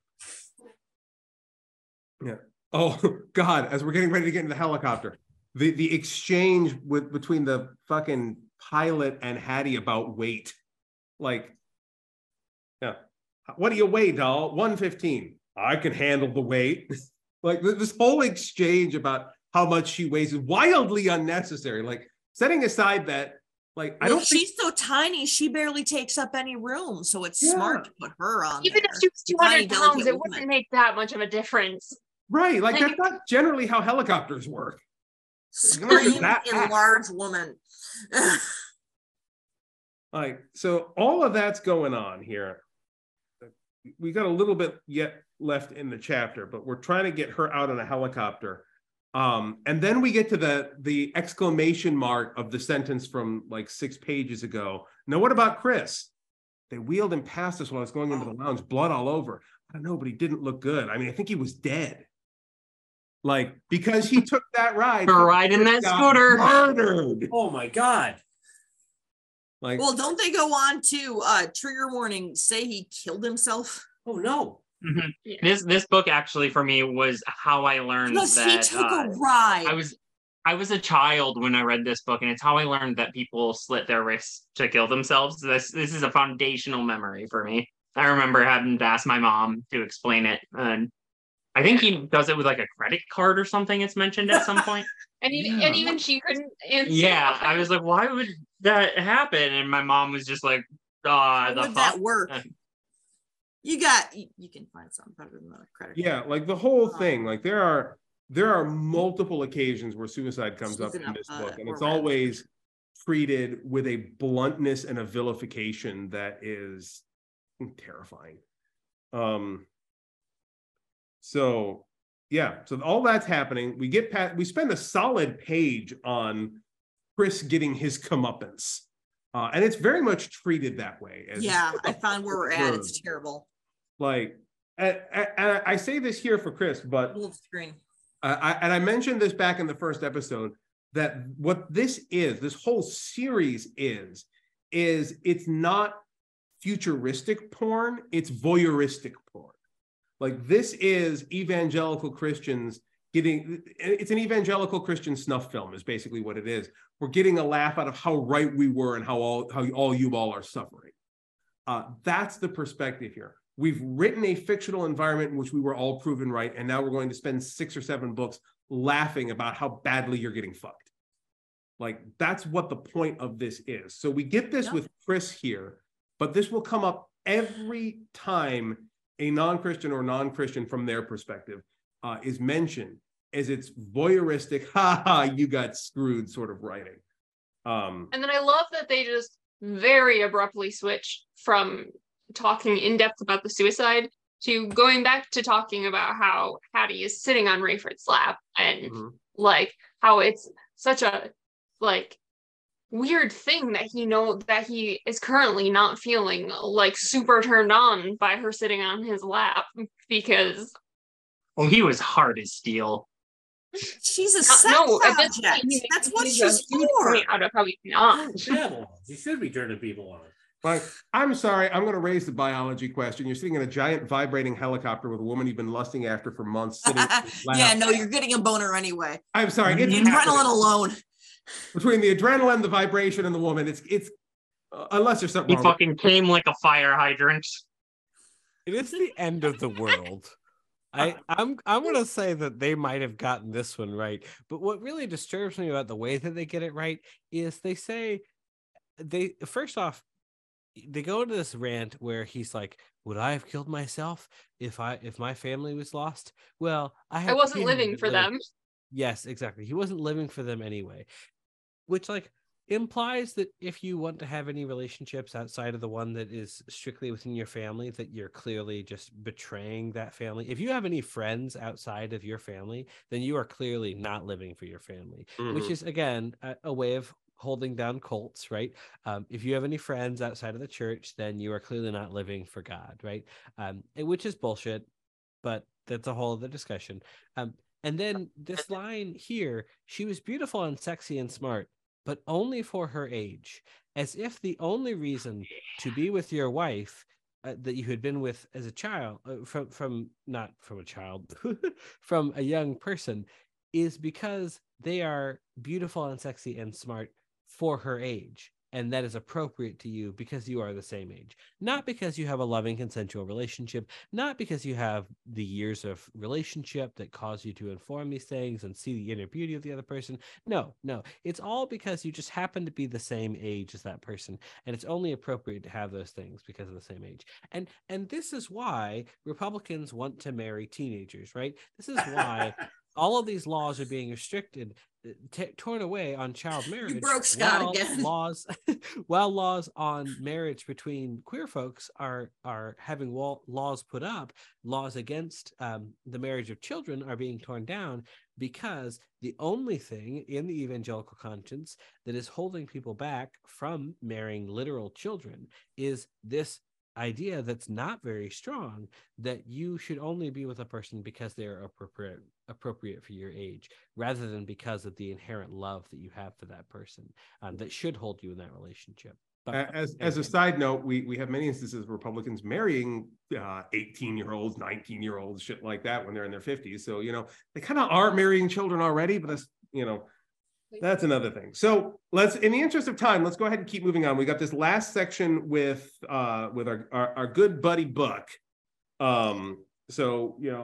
Yeah. Oh God, as we're getting ready to get into the helicopter, the, the exchange with between the fucking pilot and Hattie about weight. Like, yeah. What do you weigh, doll? one fifteen. I can handle the weight. Like this whole exchange about how much she weighs is wildly unnecessary. Like setting aside that, like, I Well, don't think she's so tiny, she barely takes up any room, so it's Yeah. smart to put her on Even there. if she was two Tiny, hundred delicate pounds, it woman. wouldn't make that much of a difference. right. Like Like- that's not generally how helicopters work. unless you're Scream that fat. enlarged woman. Like, so all of that's going on here. We got a little bit yet left in the chapter, but we're trying to get her out on a helicopter. Um, and then we get to the the exclamation mark of the sentence from like six pages ago. Now, what about Chris? They wheeled him past us while I was going into the lounge, blood all over. I don't know, but he didn't look good. I mean, I think he was dead. Like, because he took that ride. For riding that got scooter. Murdered. Oh my God. Like, Well, don't they go on to uh trigger warning say he killed himself? Oh no. Mhm. Yeah. This this book actually for me was how I learned Because he that took uh, a ride. I was I was a child when I read this book, and it's how I learned that people slit their wrists to kill themselves. This this is a foundational memory for me. I remember having to ask my mom to explain it, and I think he does it with like a credit card or something. It's mentioned at some point. And even Yeah. and even she couldn't answer. Yeah, I was like, why would that happen? And my mom was just like, uh, How the would fuck? that work? You got you, you can find something better than a credit card. Yeah, like the whole thing. Like there are there are multiple occasions where suicide comes up Susan in this up, book, uh, and or it's Red. always treated with a bluntness and a vilification that is terrifying. Um. So yeah, so all that's happening. We get past. We spend a solid page on Chris getting his comeuppance, uh, and it's very much treated that way. As Yeah, I found where we're at. It's terrible. Like, and, and I say this here for Chris, but Wolf screen. Uh, I, and I mentioned this back in the first episode, that what this is, this whole series is, is it's not futuristic porn, it's voyeuristic porn. Like this is evangelical Christians getting, it's an evangelical Christian snuff film is basically what it is. We're getting a laugh out of how right we were and how all, how all you all are suffering. Uh, that's the perspective here. We've written a fictional environment in which we were all proven right, and now we're going to spend six or seven books laughing about how badly you're getting fucked. Like, that's what the point of this is. So we get this Yep. with Chris here, but this will come up every time a non-Christian or non-Christian from their perspective uh, is mentioned, as it's voyeuristic, ha ha, you got screwed sort of writing. Um, And then I love that they just very abruptly switch from talking in depth about the suicide to going back to talking about how Hattie is sitting on Rayford's lap and mhm. like how it's such a like weird thing that he know that he is currently not feeling like super turned on by her sitting on his lap because Well, he was hard as steel. She's a no, sex no at this object. point, he- That's what he's a she's huge for. point out of how he's not. Devil. You should be turning people on. Like, I'm sorry, I'm going to raise the biology question. You're sitting in a giant vibrating helicopter with a woman you've been lusting after for months. Sitting in his lap. Yeah, no, you're getting a boner anyway. I'm sorry. It's The adrenaline happening. alone. Between the adrenaline, the vibration, and the woman. It's it's uh, unless there's something He wrong. fucking came like a fire hydrant. It is the end of the world. I, I'm I'm gonna say that they might have gotten this one right, but what really disturbs me about the way that they get it right is they say they first off they go into this rant where he's like, "Would I have killed myself if I if my family was lost?" Well, I I have wasn't kids living that for live- them. Yes, exactly. He wasn't living for them anyway, which like implies that if you want to have any relationships outside of the one that is strictly within your family, that you're clearly just betraying that family. If you have any friends outside of your family, then you are clearly not living for your family, which Mhm. is again a, a way of holding down cults, right? Um, if you have any friends outside of the church, then you are clearly not living for God, right? Um, and- which is bullshit, but that's a whole other discussion. Um, and then this line here, she was beautiful and sexy and smart, but only for her age, as if the only reason to be with your wife uh, that you had been with as a child, uh, from from not from a child, from a young person, is because they are beautiful and sexy and smart for her age, and that is appropriate to you because you are the same age, not because you have a loving consensual relationship, not because you have the years of relationship that cause you to inform these things and see the inner beauty of the other person. No, no, it's all because you just happen to be the same age as that person, and it's only appropriate to have those things because of the same age. And and this is why Republicans want to marry teenagers, right? This is why all of these laws are being restricted, t- torn away on child marriage. broke Scott while again. Laws, while laws on marriage between queer folks are are having wall, laws put up, laws against um, the marriage of children are being torn down, because the only thing in the evangelical conscience that is holding people back from marrying literal children is this idea that's not very strong, that you should only be with a person because they're appropriate appropriate for your age, rather than because of the inherent love that you have for that person, um, that should hold you in that relationship. But As as a side note, we we have many instances of Republicans marrying uh, eighteen year olds, nineteen year olds, shit like that when they're in their fifties. So you know they kind of are marrying children already, but that's you know that's another thing. So let's, in the interest of time, let's go ahead and keep moving on. We got this last section with uh with our our, our good buddy Buck. Um, so you know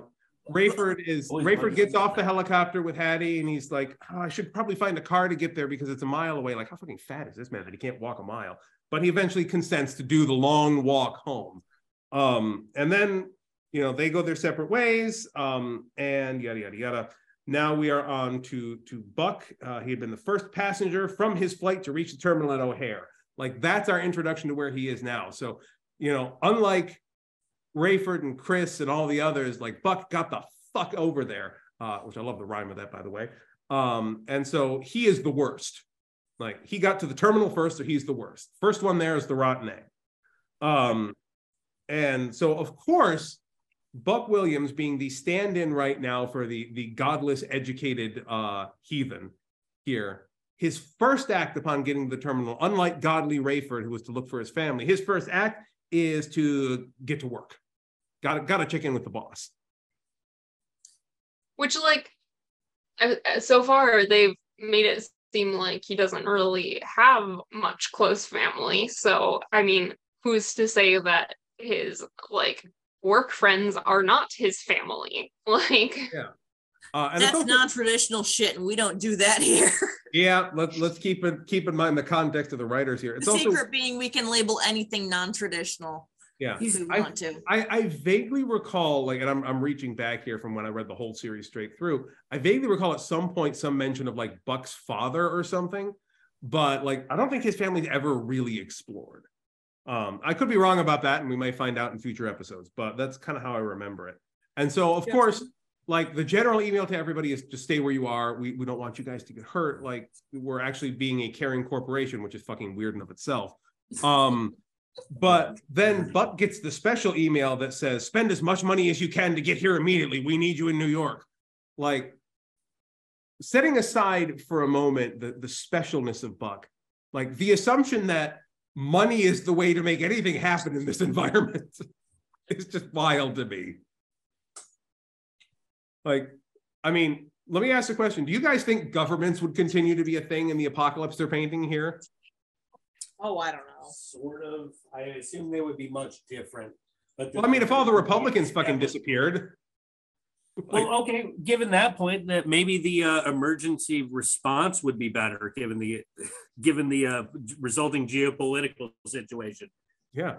Rayford is Always Rayford wondered gets about off the that. helicopter with Hattie, and he's like, oh, I should probably find a car to get there because it's a mile away. Like, how fucking fat is this man that he can't walk a mile? But he eventually consents to do the long walk home. Um, and then, you know, they go their separate ways, um, and yada, yada, yada. Now we are on to, to Buck. Uh, he had been the first passenger from his flight to reach the terminal at O'Hare. Like, that's our introduction to where he is now. So, you know, unlike Rayford and Chris and all the others, like, Buck got the fuck over there, uh, which I love the rhyme of that, by the way. Um, and so he is the worst. Like, he got to the terminal first, so he's the worst. First one there is the rotten egg. Um, and so, of course, Buck Williams, being the stand-in right now for the, the godless, educated uh, heathen here, his first act upon getting to the terminal, unlike godly Rayford, who was to look for his family, his first act is to get to work. Got got to check in with the boss. Which, like, I- so far they've made it seem like he doesn't really have much close family. So, I mean, who's to say that his, like, work friends are not his family? Like, Yeah. Uh, and it's That's also- non-traditional shit, and we don't do that here. Yeah, let's let's keep it keep in mind the context of the writers here. It's The also secret being we can label anything non-traditional yeah. if we I, want to. I I vaguely recall, like, and I'm I'm reaching back here from when I read the whole series straight through. I vaguely recall at some point some mention of like Buck's father or something, but like I don't think his family's ever really explored. Um, I could be wrong about that, and we may find out in future episodes, but that's kind of how I remember it. And so, of Yeah. course, like the general email to everybody is just stay where you are. We, we don't want you guys to get hurt. Like, we're actually being a caring corporation, which is fucking weird in of itself. Um, but then Buck gets the special email that says, spend as much money as you can to get here immediately. We need you in New York. Like, setting aside for a moment the, the specialness of Buck, like the assumption that money is the way to make anything happen in this environment is just wild to me. Like, I mean, let me ask a question. Do you guys think governments would continue to be a thing in the apocalypse they're painting here? Oh, I don't know. Sort of. I assume they would be much different. But Well, I mean, if all the Republicans fucking disappeared. Like, Well, okay, given that point, that maybe the uh, emergency response would be better, given the given the uh, resulting geopolitical situation. yeah.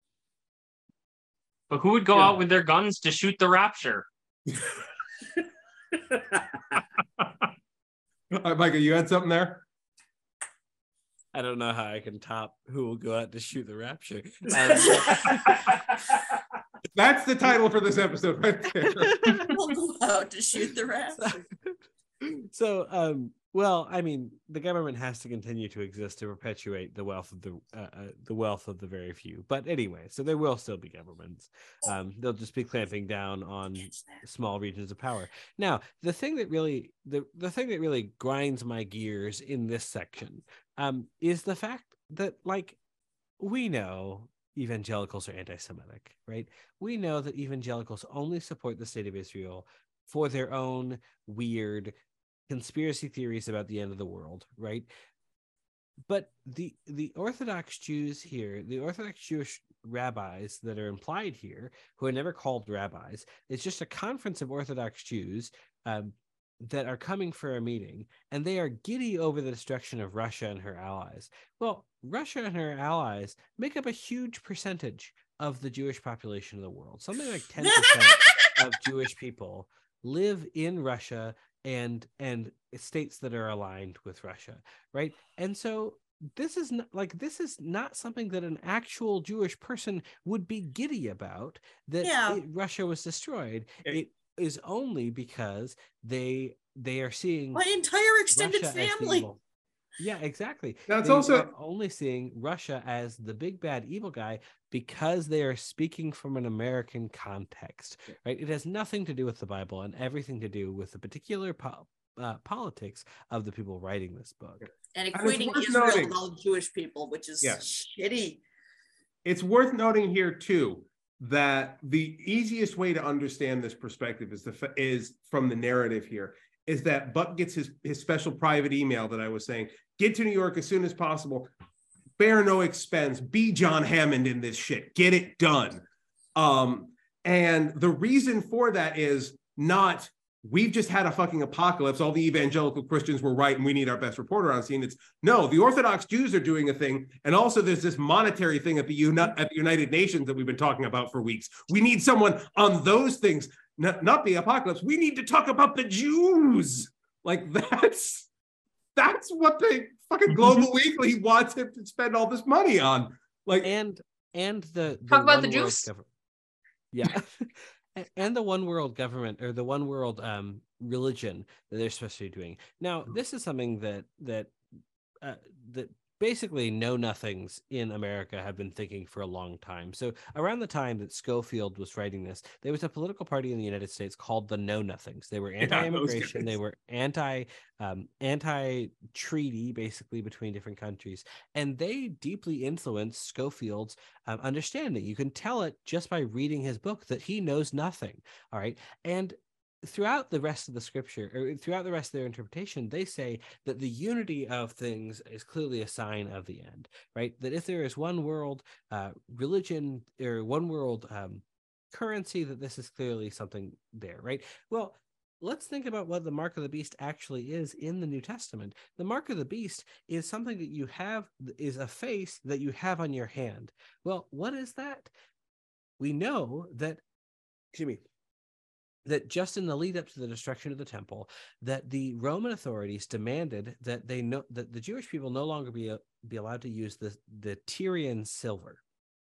But who would go Yeah. out with their guns to shoot the Rapture? All right, Micah, you had something there? I don't know how I can top who will go out to shoot the Rapture. Um, That's the title for this episode right there. We'll go out to shoot the rat. so um well I mean the government has to continue to exist to perpetuate the wealth of the uh, uh, the wealth of the very few, but anyway, so there will still be governments. Um they'll just be clamping down on small regions of power. Now the thing that really the the thing that really grinds my gears in this section um is the fact that, like, we know evangelicals are anti-Semitic, right? We know that evangelicals only support the state of Israel for their own weird conspiracy theories about the end of the world, right? But the the Orthodox Jews here, the Orthodox Jewish rabbis that are implied here, who are never called rabbis, it's just a conference of Orthodox Jews um, that are coming for a meeting, and they are giddy over the destruction of Russia and her allies. Well, Russia and her allies make up a huge percentage of the Jewish population of the world. Something like ten percent of Jewish people live in Russia and and states that are aligned with Russia, right? And so this is not like this is not something that an actual Jewish person would be giddy about, that Yeah. it- Russia was destroyed. It is only because they they are seeing My entire extended Russia as the family. evil. Yeah, exactly. That's They also- are only seeing Russia as the big bad evil guy because they are speaking from an American context, right? It has nothing to do with the Bible and everything to do with the particular po- uh, politics of the people writing this book. And it's equating worth Israel noting- with all Jewish people, which is Yeah. shitty. It's worth noting here too that the easiest way to understand this perspective is the fa- is from the narrative here, is that Buck gets his his special private email that I was saying, get to New York as soon as possible, bear no expense, be John Hammond in this shit, get it done. Um, and the reason for that is not we've just had a fucking apocalypse. All the evangelical Christians were right and we need our best reporter on scene. It's no, the Orthodox Jews are doing a thing. And also there's this monetary thing at the, Uni- at the United Nations that we've been talking about for weeks. We need someone on those things, not, not the apocalypse. We need to talk about the Jews. Like that's, that's what the fucking Global Weekly wants him to spend all this money on. Like, and, and the, the Talk about the one world Jews. government. Yeah. And the one world government or the one world um, religion that they're supposed to be doing. Now, this is something that that uh, that basically know nothings in America have been thinking for a long time. So around the time that Schofield was writing this, there was a political party in the United States called the Know Nothings. They were anti-immigration. They were anti um, anti-treaty, basically between different countries, and they deeply influenced Schofield's um, understanding. You can tell it just by reading his book that he knows nothing. All right, and throughout the rest of the scripture, or throughout the rest of their interpretation, they say that the unity of things is clearly a sign of the end, right? That if there is one world uh, religion or one world um, currency, that this is clearly something there, right? Well, let's think about what the mark of the beast actually is in the New Testament. The mark of the beast is something that you have, is a face that you have on your hand. Well, what is that? We know that, excuse me, that just in the lead up to the destruction of the temple, that the Roman authorities demanded that they know that the Jewish people no longer be, be allowed to use the, the Tyrian silver.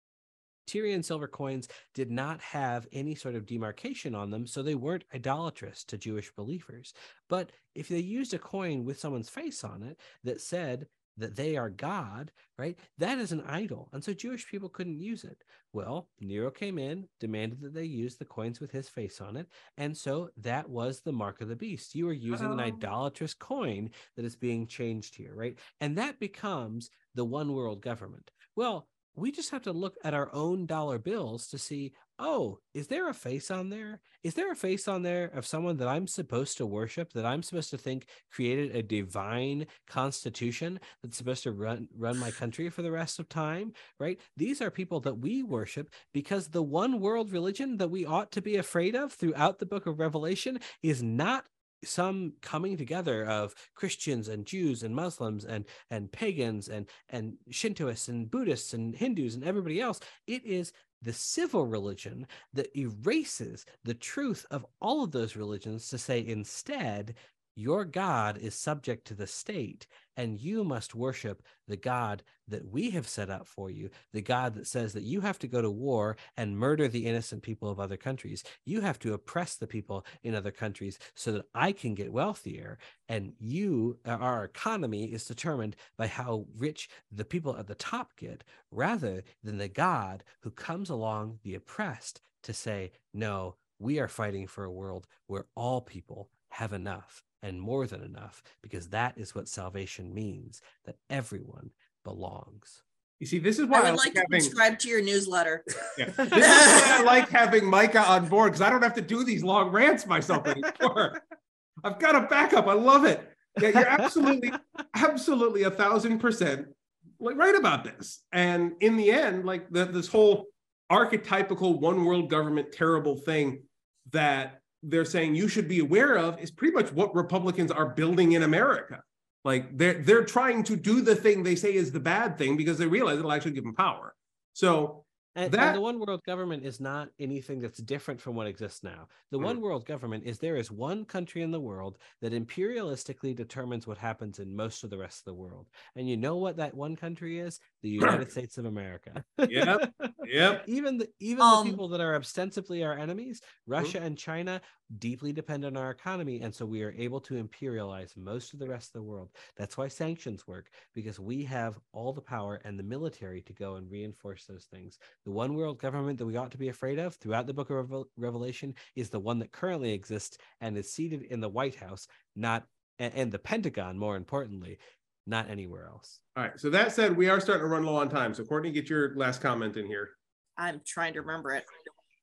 Tyrian silver coins did not have any sort of demarcation on them, so they weren't idolatrous to Jewish believers. But if they used a coin with someone's face on it that said that they are God, right, that is an idol. And so Jewish people couldn't use it. Well, Nero came in, demanded that they use the coins with his face on it. And so that was the mark of the beast. You are using Oh. an idolatrous coin that is being changed here, right? And that becomes the one world government. Well, we just have to look at our own dollar bills to see, oh, is there a face on there? Is there a face on there of someone that I'm supposed to worship, that I'm supposed to think created a divine constitution that's supposed to run, run my country for the rest of time, right? These are people that we worship because the one world religion that we ought to be afraid of throughout the book of Revelation is not some coming together of Christians and Jews and Muslims and and pagans and and Shintoists and Buddhists and Hindus and everybody else. It is the civil religion that erases the truth of all of those religions to say instead, your God is subject to the state, and you must worship the God that we have set up for you, the God that says that you have to go to war and murder the innocent people of other countries. You have to oppress the people in other countries so that I can get wealthier, and you, our economy is determined by how rich the people at the top get, rather than the God who comes along the oppressed to say, no, we are fighting for a world where all people have enough and more than enough, because that is what salvation means, that everyone belongs. You see, this is why I would I like like to having, subscribe to your newsletter. yeah, this is why I like having Micah on board, because I don't have to do these long rants myself anymore. I've got a backup. I love it. Yeah, you're absolutely, absolutely a thousand percent like right about this. And in the end, like the, this whole archetypical one world government terrible thing that they're saying you should be aware of is pretty much what Republicans are building in America. Like they're they're trying to do the thing they say is the bad thing because they realize it'll actually give them power. So And, that and the one world government is not anything that's different from what exists now. The Mm. one world government is there is one country in the world that imperialistically determines what happens in most of the rest of the world. And you know what that one country is? The United States of America. Yep, yep. Even the even Um, the people that are ostensibly our enemies, Russia and China, deeply depend on our economy, and so we are able to imperialize most of the rest of the world. That's why sanctions work, because we have all the power and the military to go and reinforce those things. The one world government that we ought to be afraid of throughout the book of Revel- Revelation is the one that currently exists and is seated in the White House, not and, and the Pentagon, more importantly, not anywhere else. All right. So that said, we are starting to run low on time. So Courtney, get your last comment in here. I'm trying to remember it.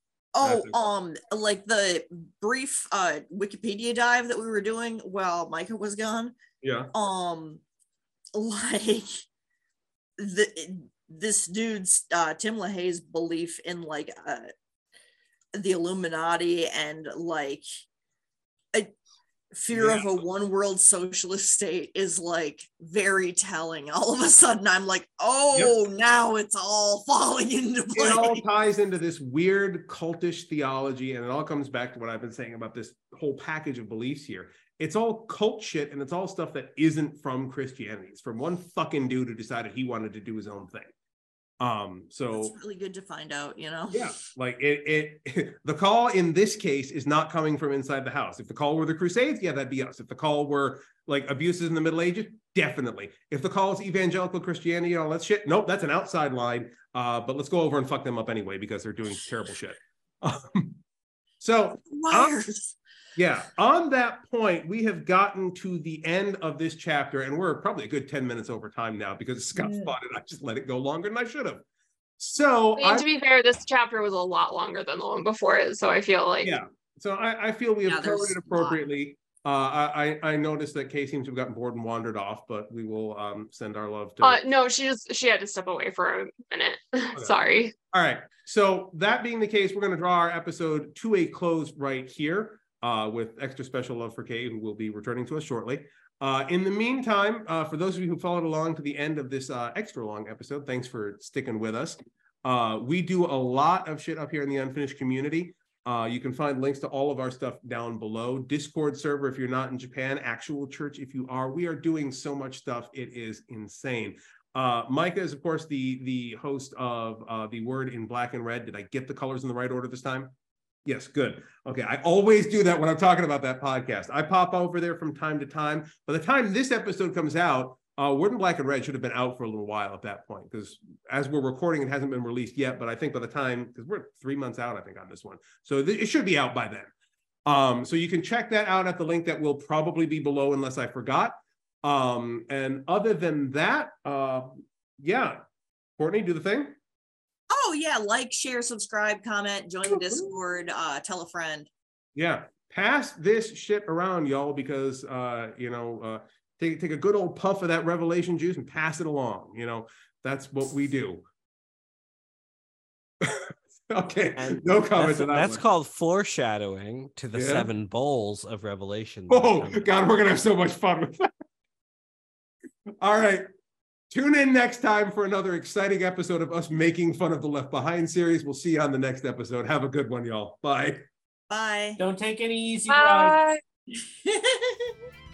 Oh, That's um, like the brief uh Wikipedia dive that we were doing while Micah was gone. Yeah. Um, like the this dude's uh Tim LaHaye's belief in like uh the Illuminati and like fear Yeah. of a one world socialist state is like very telling. All of a sudden I'm like, oh, now it's all falling into It all place. ties into this weird cultish theology, and it all comes back to what I've been saying about this whole package of beliefs here. It's all cult shit, and it's all stuff that isn't from Christianity. It's from one fucking dude who decided he wanted to do his own thing. Um, so It's really good to find out, you know? yeah, like it, it, the call in this case is not coming from inside the house. If the call were the Crusades, yeah, that'd be us. If the call were like abuses in the Middle Ages, definitely. If the call is evangelical Christianity and all that shit, nope, that's an outside line. Uh, but let's go over and fuck them up anyway because they're doing terrible shit. Um, so, Wires. yeah, on that point, we have gotten to the end of this chapter, and we're probably a good ten minutes over time now because Scott Yeah. spotted I just let it go longer than I should have. So, I mean, I- to be fair, this chapter was a lot longer than the one before it, so I feel like yeah. So I, I feel we have Yeah, covered there's it a lot. appropriately. Uh, I, I I noticed that Kay seems to have gotten bored and wandered off, but we will um, send our love to. uh no, she just she had to step away for a minute. Sorry. All right. So that being the case, we're going to draw our episode to a close right here uh, with extra special love for Kay, who will be returning to us shortly. Uh, in the meantime, uh, for those of you who followed along to the end of this uh, extra long episode, thanks for sticking with us. Uh, we do a lot of shit up here in the Unfinished community. Uh, you can find links to all of our stuff down below. Discord server if you're not in Japan, actual church if you are. We are doing so much stuff. It is insane. Uh, Micah is, of course, the, the host of uh, The Word in Black and Red. Did I get the colors in the right order this time? Yes, good. Okay, I always do that when I'm talking about that podcast. I pop over there from time to time. By the time this episode comes out, uh, Word in Black and Red should have been out for a little while at that point, because as we're recording, it hasn't been released yet, but I think by the time, because we're three months out, I think, on this one. So th- it should be out by then. Um, so you can check that out at the link that will probably be below unless I forgot. Um, and other than that, uh, yeah, Courtney, do the thing. Oh yeah, like, share, subscribe, comment, join the Discord, uh, tell a friend. Yeah, pass this shit around, y'all, because uh, you know, uh, take take a good old puff of that Revelation juice and pass it along. You know, that's what we do. Okay, And no comment That's, to that. that's one. called foreshadowing to the Yeah. seven bowls of Revelation. that Oh come. God, we're gonna have so much fun with that. All right. Tune in next time for another exciting episode of us making fun of the Left Behind series. We'll see you on the next episode. Have a good one, y'all. Bye. Bye. Don't take any easy rides. Bye.